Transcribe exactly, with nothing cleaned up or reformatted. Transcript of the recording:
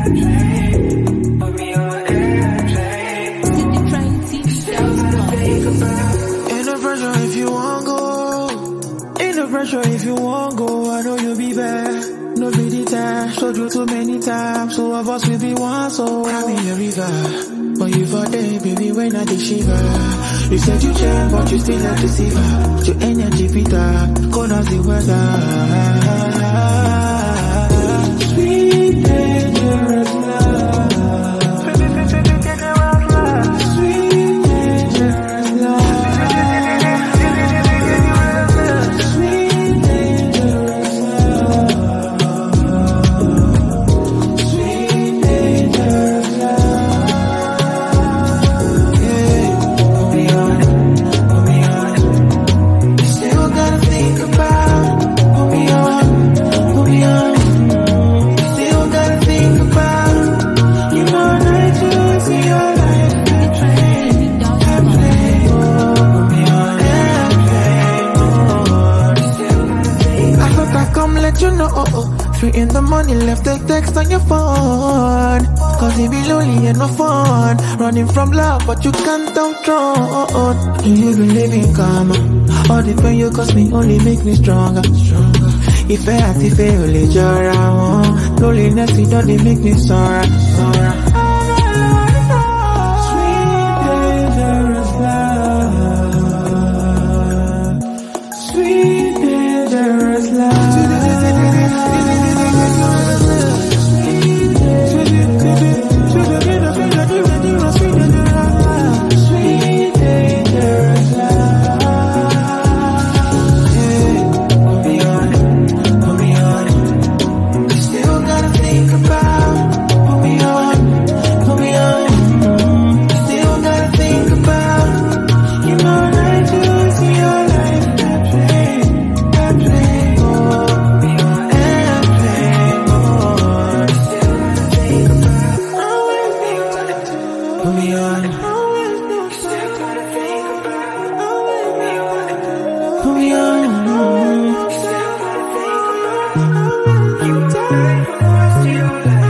Ain't no pressure if you want go. Ain't no pressure if you want go. I know you'll be back. No be the time. Showed you too many times. So of us will be one. So I'm in your river. But you for there, baby, when I did shiver. You said you change, but you still have to see her. Your energy bitter. Cold as the weather. Sweet dangerous love. You know, oh, oh. Three in the morning, left the text on your phone. Cause it be lonely and no fun. Running from love, but you can't outrun. You been living calmer. All the pain you cause me only make me stronger. Stronger. If I had to fail, only joy I want. Loneliness, it don't make me sorry. Sorry. Sweet dangerous love. Sweet dangerous love. You